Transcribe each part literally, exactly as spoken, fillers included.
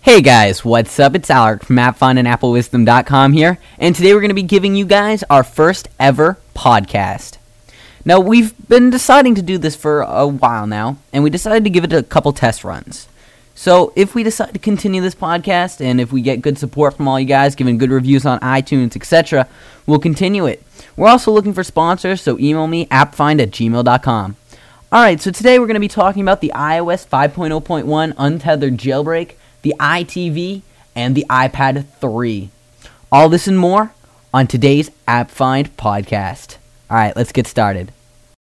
Hey guys, what's up? It's Alec from AppFind and Apple Wisdom dot com here, and today we're going to be giving you guys our first ever podcast. Now, we've been deciding to do this for a while now, and we decided to give it a couple test runs. So, if we decide to continue this podcast, and if we get good support from all you guys, giving good reviews on iTunes, et cetera, we'll continue it. We're also looking for sponsors, so email me, appfind at gmail dot com. Alright, so today we're going to be talking about the iOS five point oh point one untethered jailbreak, the iTV, and the iPad three. All this and more on today's AppFind podcast. Alright, let's get started.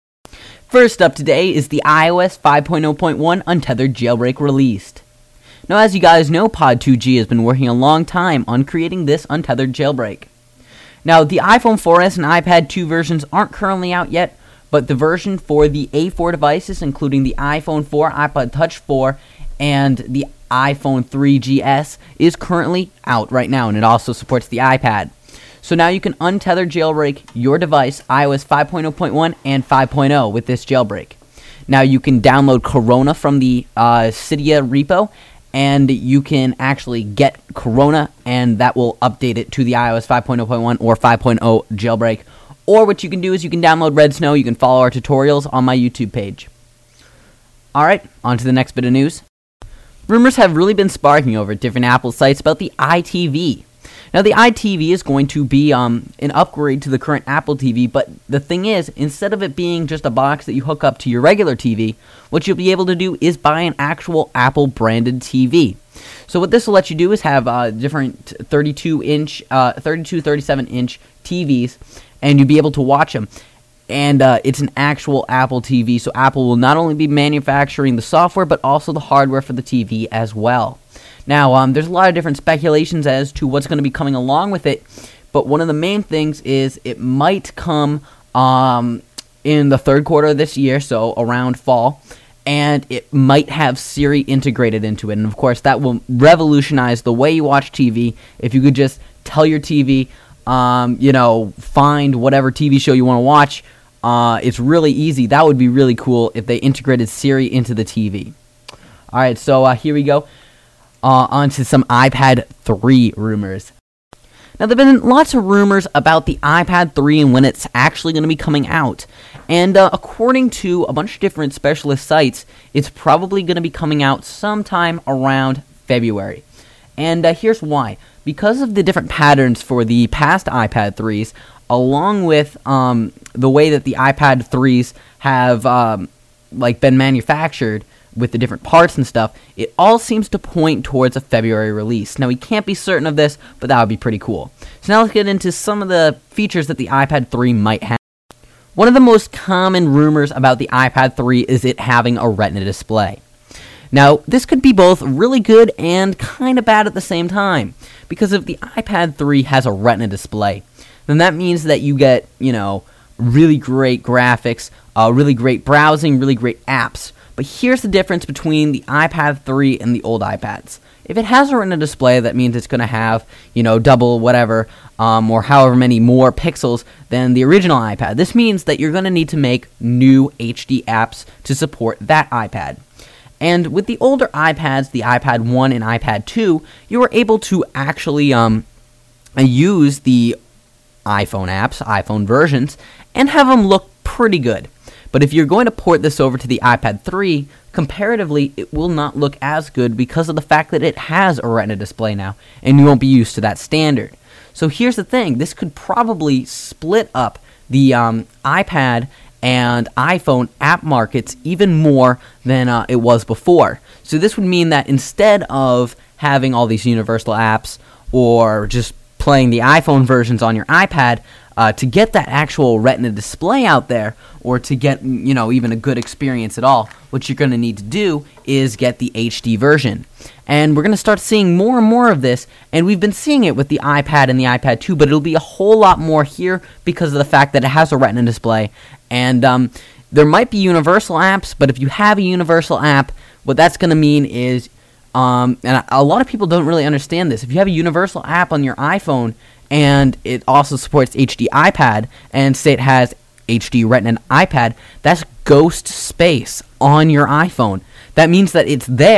First up today is the iOS five point oh point one untethered jailbreak released. Now, as you guys know, Pod two G has been working a long time on creating this untethered jailbreak. Now, the iPhone four S and iPad two versions aren't currently out yet, but the version for the A four devices, including the iPhone four, iPod Touch four, and the iPhone three G S, is currently out right now, and it also supports the iPad. So now you can untether jailbreak your device, iOS five point oh point one and five point oh, with this jailbreak. Now you can download Corona from the uh, Cydia repo, and you can actually get Corona, and that will update it to the iOS five point oh point one or five point oh jailbreak. Or what you can do is you can download Redsn0w, you can follow our tutorials on my YouTube page. Alright, on to the next bit of news. Rumors have really been sparking over at different Apple sites about the iTV. Now, the iTV is going to be um, an upgrade to the current Apple T V, but the thing is, instead of it being just a box that you hook up to your regular T V, what you'll be able to do is buy an actual Apple-branded T V. So what this will let you do is have uh, different thirty-two inch, uh, thirty-two, thirty-seven inch T Vs, and you'll be able to watch them. And uh, it's an actual Apple T V, so Apple will not only be manufacturing the software, but also the hardware for the T V as well. Now, um, there's a lot of different speculations as to what's going to be coming along with it, but one of the main things is it might come um, in the third quarter of this year, so around fall, and it might have Siri integrated into it. And, of course, that will revolutionize the way you watch T V if you could just tell your T V, um, you know, find whatever T V show you want to watch. Uh, it's really easy. That would be really cool if they integrated Siri into the T V. Alright, so uh, here we go. Uh, on to some iPad three rumors. Now, there have been lots of rumors about the iPad three and when it's actually going to be coming out. And uh, according to a bunch of different specialist sites, it's probably going to be coming out sometime around February. And uh, here's why. Because of the different patterns for the past iPad threes, along with um, the way that the iPad threes have um, like been manufactured with the different parts and stuff, it all seems to point towards a February release. Now, we can't be certain of this, but that would be pretty cool. So now let's get into some of the features that the iPad three might have. One of the most common rumors about the iPad three is it having a Retina display. Now, this could be both really good and kind of bad at the same time, because if the iPad three has a Retina display, then that means that you get, you know, really great graphics, uh, really great browsing, really great apps. But here's the difference between the iPad three and the old iPads. If it has a Retina display, that means it's going to have, you know, double whatever, um, or however many more pixels than the original iPad. This means that you're going to need to make new H D apps to support that iPad. And with the older iPads, the iPad one and iPad two, you were able to actually um, use the iPhone apps, iPhone versions, and have them look pretty good. But if you're going to port this over to the iPad three, comparatively, it will not look as good because of the fact that it has a Retina display now, and you won't be used to that standard. So here's the thing. This could probably split up the um, iPad and iPhone app markets even more than uh, it was before. So this would mean that instead of having all these universal apps or just playing the iPhone versions on your iPad, uh, to get that actual Retina display out there, or to get, you know, even a good experience at all, what you're going to need to do is get the H D version. And we're going to start seeing more and more of this, and we've been seeing it with the iPad and the iPad two, but it'll be a whole lot more here because of the fact that it has a Retina display. And um, there might be universal apps, but if you have a universal app, what that's going to mean is, um, and a lot of people don't really understand this, if you have a universal app on your iPhone, and it also supports H D iPad, and say it has H D Retina iPad, that's ghost space on your iPhone. That means that it's there.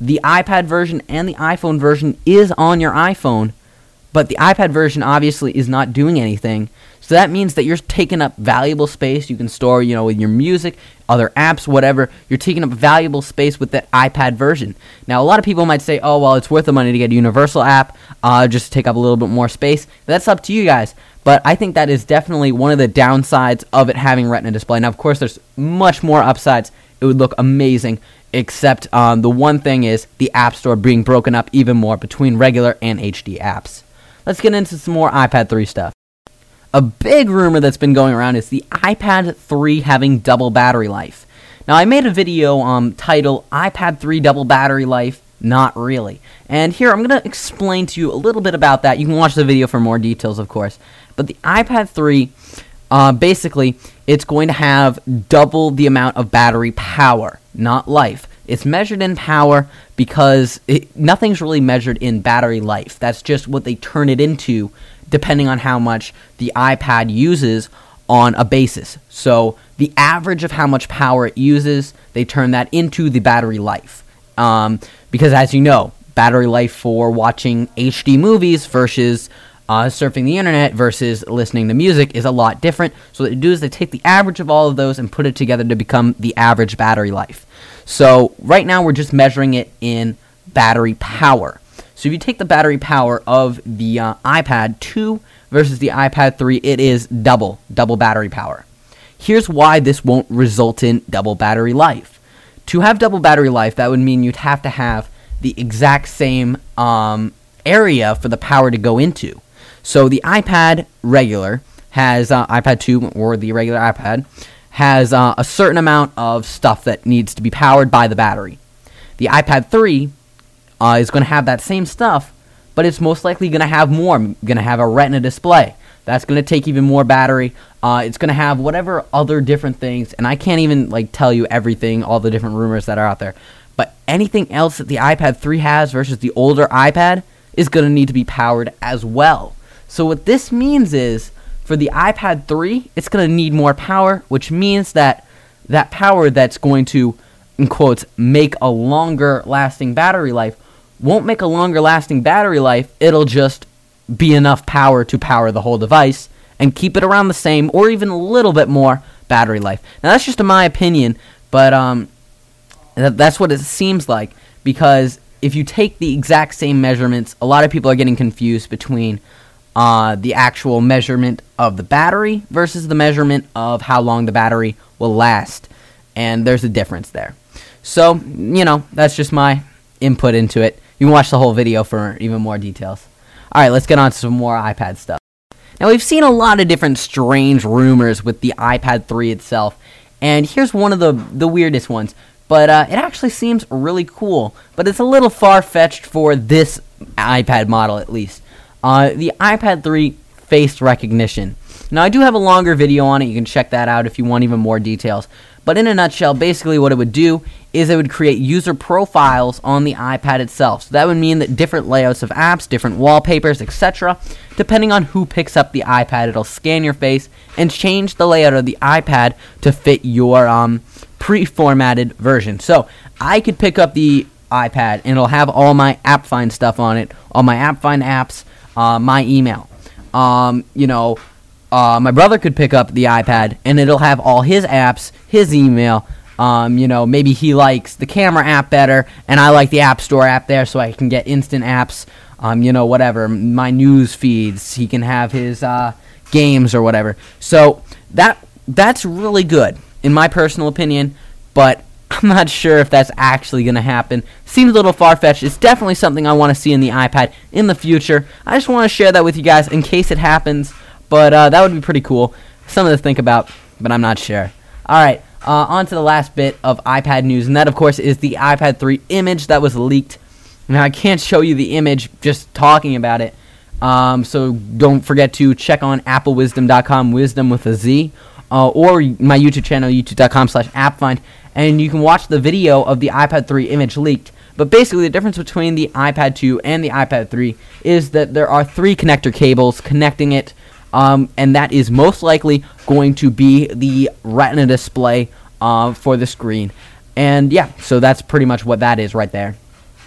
the iPad version and the iPhone version is on your iPhone, but the iPad version obviously is not doing anything. So that means that you're taking up valuable space. You can store, you know, with your music, other apps, whatever. You're taking up valuable space with that iPad version. Now, a lot of people might say, oh, well, it's worth the money to get a universal app, uh, just to take up a little bit more space. That's up to you guys. But I think that is definitely one of the downsides of it having Retina display. Now, of course, there's much more upsides. It would look amazing, except um, the one thing is the App Store being broken up even more between regular and H D apps. Let's get into some more iPad three stuff. A big rumor that's been going around is the iPad three having double battery life. Now, I made a video um, titled iPad three Double Battery Life, Not Really. And here, I'm going to explain to you a little bit about that. You can watch the video for more details, of course. But the iPad three, uh, basically, it's going to have double the amount of battery power, not life. It's measured in power because it, nothing's really measured in battery life. That's just what they turn it into, depending on how much the iPad uses on a basis. So the average of how much power it uses, they turn that into the battery life. Um, because as you know, battery life for watching H D movies versus uh, surfing the internet versus listening to music is a lot different. So what they do is they take the average of all of those and put it together to become the average battery life. So right now we're just measuring it in battery power. So if you take the battery power of the uh, iPad two versus the iPad three, it is double, double battery power. Here's why this won't result in double battery life. To have double battery life, that would mean you'd have to have the exact same um, area for the power to go into. So the iPad regular has, uh, iPad two or the regular iPad, has uh, a certain amount of stuff that needs to be powered by the battery. The iPad three Uh, is going to have that same stuff, but it's most likely going to have more. Going to have a Retina display. That's going to take even more battery. Uh, it's going to have whatever other different things, and I can't even like tell you everything, all the different rumors that are out there. But anything else that the iPad three has versus the older iPad is going to need to be powered as well. So what this means is, for the iPad three, it's going to need more power, which means that that power that's going to, in quotes, make a longer lasting battery life won't make a longer lasting battery life. It'll just be enough power to power the whole device and keep it around the same or even a little bit more battery life. Now that's just my opinion, but um, that, that's what it seems like, because if you take the exact same measurements, a lot of people are getting confused between uh, the actual measurement of the battery versus the measurement of how long the battery will last, and there's a difference there. So, you know, that's just my input into it. You can watch the whole video for even more details. Alright, let's get on to some more iPad stuff. Now, we've seen a lot of different strange rumors with the iPad three itself, and here's one of the, the weirdest ones. But uh, it actually seems really cool, but it's a little far-fetched for this iPad model, at least. Uh, the iPad three face recognition. Now, I do have a longer video on it. You can check that out if you want even more details. But in a nutshell, basically what it would do is it would create user profiles on the iPad itself. So that would mean that different layouts of apps, different wallpapers, et cetera, depending on who picks up the iPad, it'll scan your face and change the layout of the iPad to fit your um, pre-formatted version. So I could pick up the iPad and it'll have all my AppFind stuff on it, all my AppFind apps, uh, my email. Um, you know, Uh, my brother could pick up the iPad, and it'll have all his apps, his email. Um, you know, maybe he likes the camera app better, and I like the App Store app there, so I can get instant apps. Um, you know, whatever, my news feeds. He can have his uh, games or whatever. So that that's really good, in my personal opinion. But I'm not sure if that's actually going to happen. Seems a little far-fetched. It's definitely something I want to see in the iPad in the future. I just want to share that with you guys in case it happens. But uh, that would be pretty cool. Something to think about, but I'm not sure. Alright, uh, on to the last bit of iPad news, and that, of course, is the iPad three image that was leaked. Now, I can't show you the image just talking about it, um, so don't forget to check on apple wisdom dot com, wisdom with a Z, uh, or my YouTube channel, youtube dot com slash appfind, and you can watch the video of the iPad three image leaked. But basically, the difference between the iPad two and the iPad three is that there are three connector cables connecting it. Um, and that is most likely going to be the Retina display uh, for the screen. And yeah, so that's pretty much what that is right there.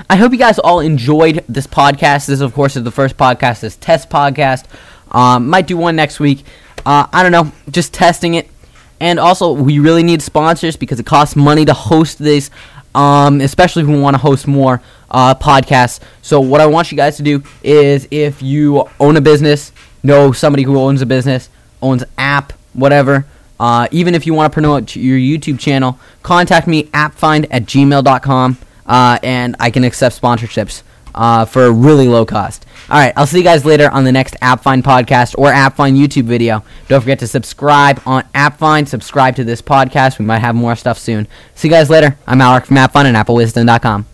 I hope you guys all enjoyed this podcast. This, of course, is the first podcast, this test podcast. Um, might do one next week. Uh, I don't know, just testing it. And also, we really need sponsors because it costs money to host this, um, especially if we want to host more uh, podcasts. So what I want you guys to do is, if you own a business, know somebody who owns a business, owns an app, whatever, uh, even if you want to promote your YouTube channel, contact me, appfind at gmail dot com, uh, and I can accept sponsorships uh, for a really low cost. All right, I'll see you guys later on the next AppFind podcast or AppFind YouTube video. Don't forget to subscribe on AppFind. Subscribe to this podcast. We might have more stuff soon. See you guys later. I'm Alec from AppFind and Apple Wisdom dot com.